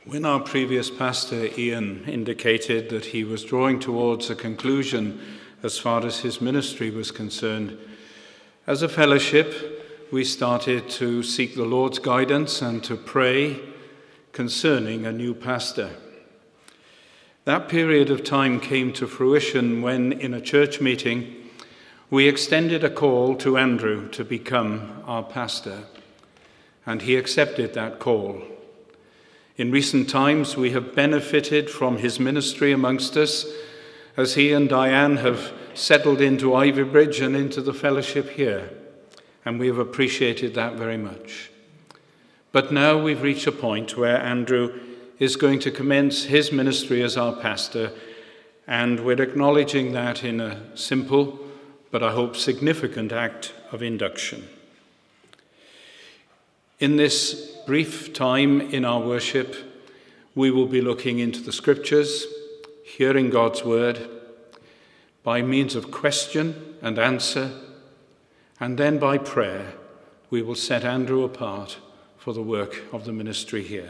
When our previous pastor, Ian, indicated that he was drawing towards a conclusion as far as his ministry was concerned, as a fellowship, we started to seek the Lord's guidance and to pray concerning a new pastor. That period of time came to fruition when, in a church meeting, we extended a call to Andrew to become our pastor, and he accepted that call. In recent times, we have benefited from his ministry amongst us as he and Diane have settled into Ivybridge and into the fellowship here, and we have appreciated that very much. But now we've reached a point where Andrew is going to commence his ministry as our pastor, and we're acknowledging that in a simple, but I hope significant act of induction. In this brief time in our worship, we will be looking into the scriptures, hearing God's word, by means of question and answer, and then by prayer, we will set Andrew apart for the work of the ministry here.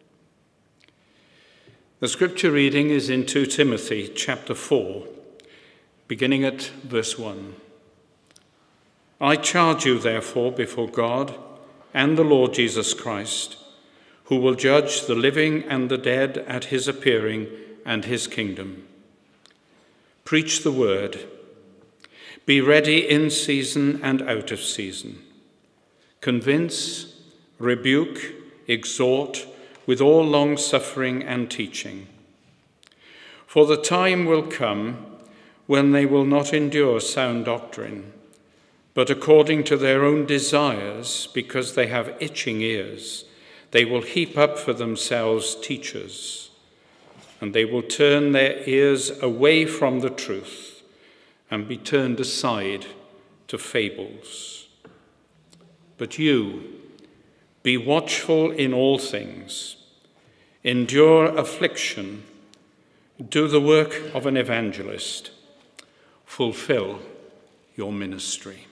The scripture reading is in 2 Timothy chapter 4, beginning at verse 1. I charge you, therefore, before God and the Lord Jesus Christ, who will judge the living and the dead at his appearing and his kingdom. Preach the word. Be ready in season and out of season. Convince, rebuke, exhort with all long-suffering and teaching. For the time will come when they will not endure sound doctrine, but according to their own desires, because they have itching ears, they will heap up for themselves teachers, and they will turn their ears away from the truth and be turned aside to fables. But you, be watchful in all things, endure affliction, do the work of an evangelist, fulfill your ministry.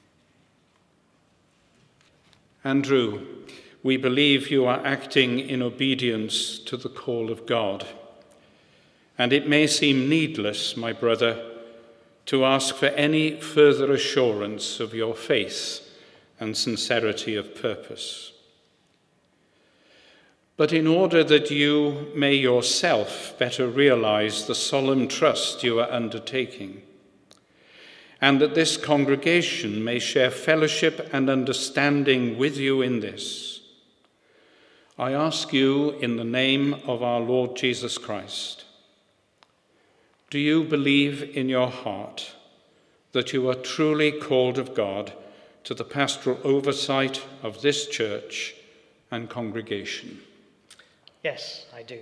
Andrew, we believe you are acting in obedience to the call of God. And it may seem needless, my brother, to ask for any further assurance of your faith and sincerity of purpose. But in order that you may yourself better realize the solemn trust you are undertaking, and that this congregation may share fellowship and understanding with you in this, I ask you in the name of our Lord Jesus Christ, do you believe in your heart that you are truly called of God to the pastoral oversight of this church and congregation? Yes, I do.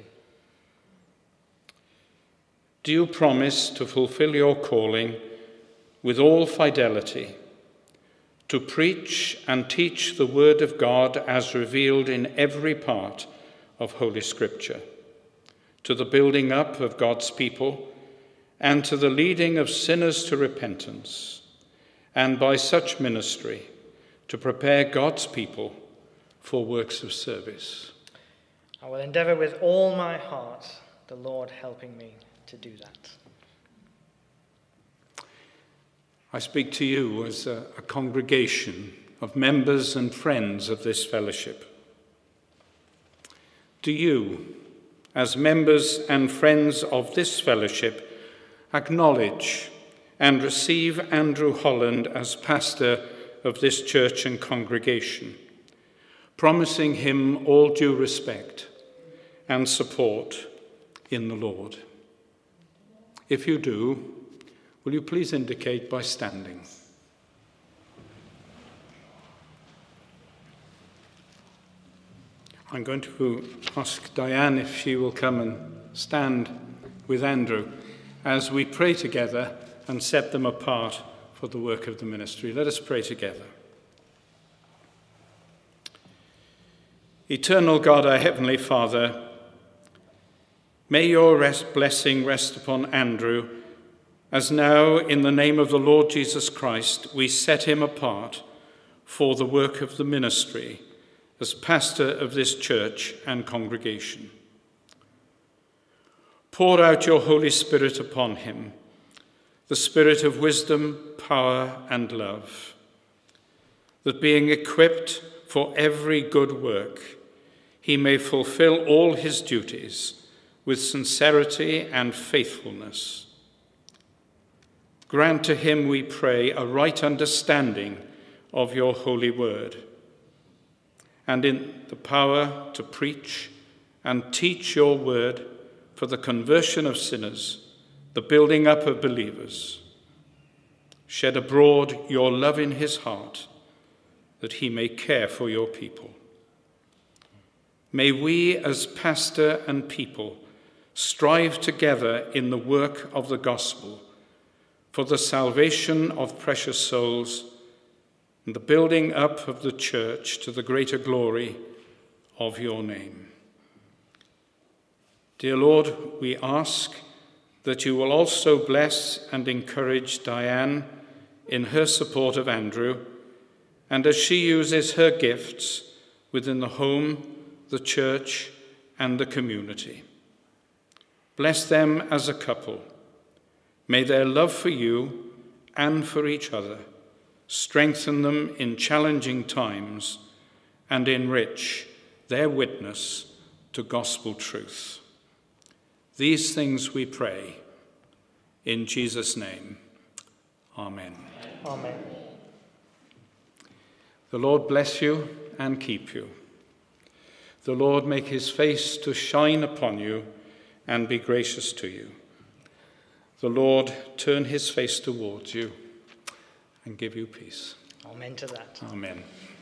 Do you promise to fulfill your calling with all fidelity, to preach and teach the word of God as revealed in every part of Holy Scripture, to the building up of God's people and to the leading of sinners to repentance, and by such ministry to prepare God's people for works of service? I will endeavour with all my heart, the Lord helping me to do that. I speak to you as a congregation of members and friends of this fellowship. Do you, as members and friends of this fellowship, acknowledge and receive Andrew Holland as pastor of this church and congregation, promising him all due respect and support in the Lord? If you do, will you please indicate by standing? I'm going to ask Diane if she will come and stand with Andrew as we pray together and set them apart for the work of the ministry. Let us pray together. Eternal God, our Heavenly Father, may your blessing rest upon Andrew, as now, in the name of the Lord Jesus Christ, we set him apart for the work of the ministry as pastor of this church and congregation. Pour out your Holy Spirit upon him, the Spirit of wisdom, power, and love, that being equipped for every good work, he may fulfill all his duties with sincerity and faithfulness. Grant to him, we pray, a right understanding of your holy word, and in the power to preach and teach your word for the conversion of sinners, the building up of believers. Shed abroad your love in his heart, that he may care for your people. May we, as pastor and people, strive together in the work of the gospel for the salvation of precious souls and the building up of the church to the greater glory of your name. Dear Lord, we ask that you will also bless and encourage Diane in her support of Andrew, and as she uses her gifts within the home, the church, and the community. Bless them as a couple. May their love for you and for each other strengthen them in challenging times and enrich their witness to gospel truth. These things we pray in Jesus' name. Amen. Amen. The Lord bless you and keep you. The Lord make his face to shine upon you and be gracious to you. The Lord turn his face towards you and give you peace. Amen to that. Amen.